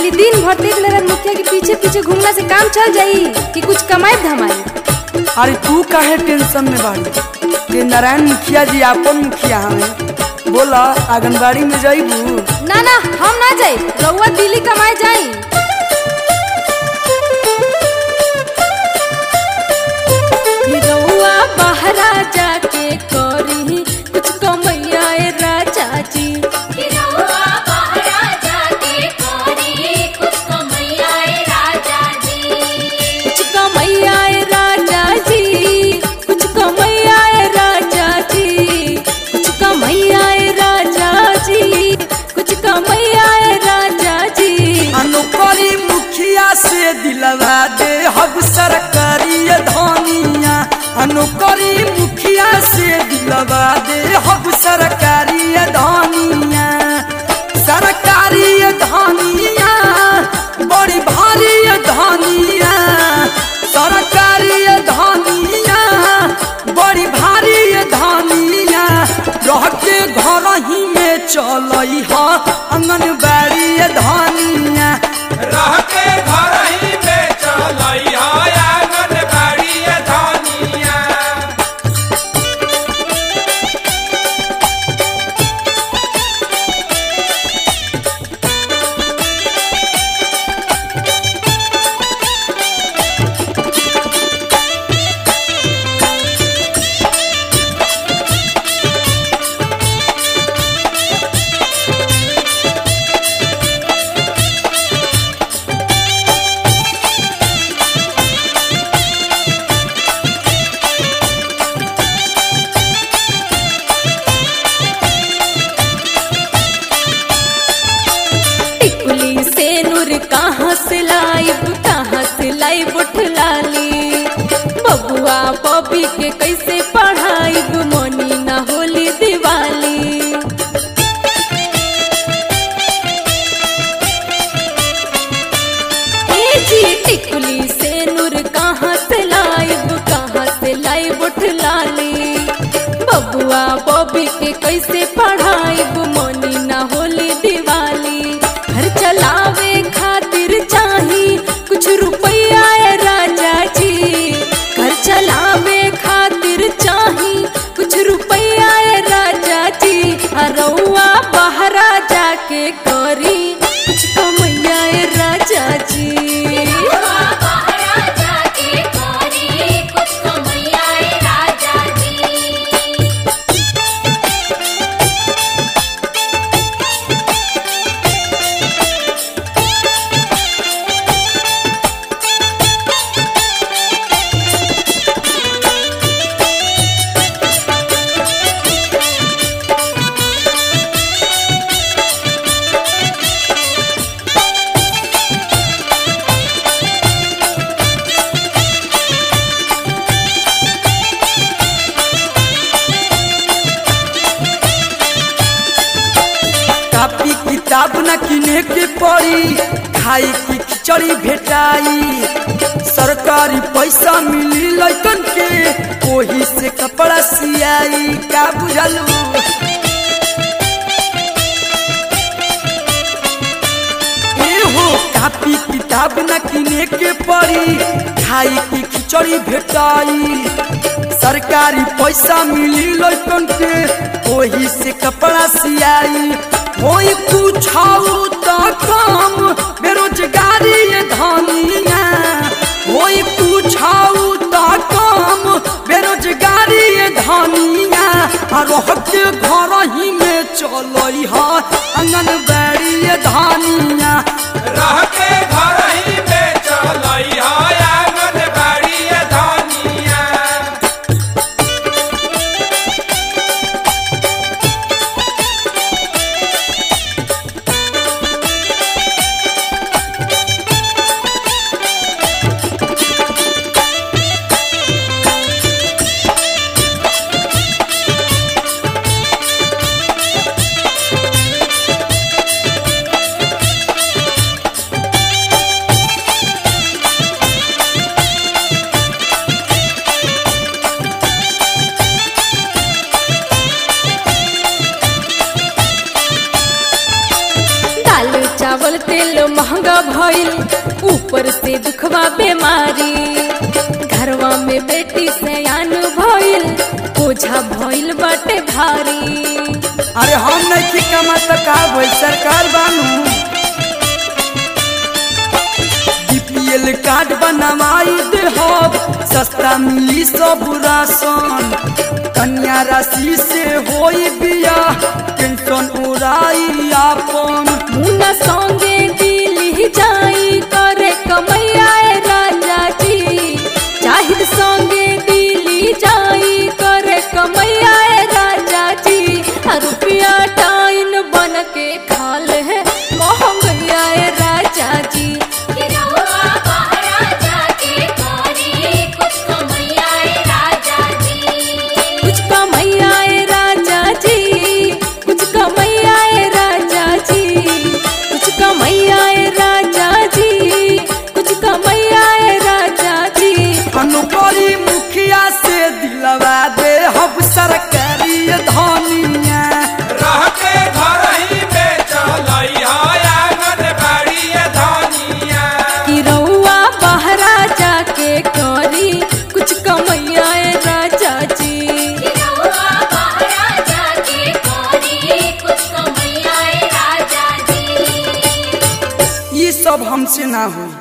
खाली दिन भर देख ले मुखिया के पीछे पीछे घूमना से काम चल जाई कि कुछ कमाई धमाई। अरे तू काहे टेंशन में बाड़ी के नारायण मुखिया जी आपन मुखिया हमें बोला आंगनबाड़ी में जाइबू? ना ना हम ना जाई, रउआ दिल्ली कमाए जाई। रउआ बहरा जाके करी कुछ कमैया राजा जी। रउआ बहरा जाके करी कुछ कमैया राजा जी। कुछ कमैया राजा जी, कुछ कमैया राजा जी, कुछ कमैया राजा जी, कुछ कमैया राजा जी। अनुकरी मुखिया से दिलवा दे हब सरकारी धनिया, अनुकरी मुखिया से दिलवा दे हब सरकारी धनिया। सरकारी धनिया बड़ी भारी धनिया, सरकारी धनिया बड़ी भारी धनिया। रह के घर ही में चलई ह आंगनबाड़ी धनिया, रह के घर ही में चलई ह आंगनबाड़ी धनिया। टिकुली से नूर कहाँ से लाइब उठलाली। बबुआ बबी के कैसे पढ़ाइब, मनी ना होली दिवाली। जी टिकुली से नूर कहाँ से लाइब उठलाली। बबुआ बबी के कैसे पढ़ाइब, मनी ना होली दिवाली। घर चलावे खातिर चाही कुछ रुपया राजा जी, घर चलावे खातिर चाही कुछ रुपया राजा जी। रउआ बहरा जाके करी कुछ कमैया राजा जी। रउआ बहरा जाके करी कुछ कमैया राजा जी। कापी किताब न किने के पड़ी, खाई की खिचड़ी भेटाई। सरकारी पैसा मिली लइकन के, ओही से कपड़ा सियाई। का बुझलू? एहो कापी किताब न किने के पड़ी, खाई की खिचड़ी भेटाई। सरकारी पैसा मिली लइकन के, ओही से कपड़ा सियाई। होई कुछ तो काम बेरोजगारी धनिया, होई कुछ तो काम बेरोजगारी धनिया। रह के घर ही में चलई ह आंगनबाड़ी धनिया, रह के घर ही में चलई ह आंगनबाड़ी धनिया। भइल ऊपर से दुखवा बीमारी, घरवा में बेटी सयान भइल बोझा भइल बाटे भारी। अरे हम नहीं की कमा तो का भाई सरकार बानू, बीपीएल कार्ड बनवाई दे हम, सस्ता मिली सब राशन, कन्या राशि से होई बिया टेंशन उड़ाई आपन। मुन्ना संगे दिल्ली जाई करे कमैया राजा जी, चाहिद संगे दिल्ली जाई करे कमैया राजा जी, रुपया टाइन बन के खा ले महंगैया राजा जी। रउआ बहरा जाके करी कुछ कमैया राजा जी, कुछ कमैया राजा जी, कुछ कमैया राजा जी, कुछ कमैया राजा जी, कुछ कमैया राजा जी। अनुपरी मुखिया से दिलवा दे हम सरकारी धनिया, रह के घर ही बेचलई आंगनबाड़ी धनिया। कि रउआ बहरा जाके करी कुछ कमैया राजा जी। रउआ बहरा जाके करी कुछ कमैया राजा जी। ये सब हमसे ना हुई।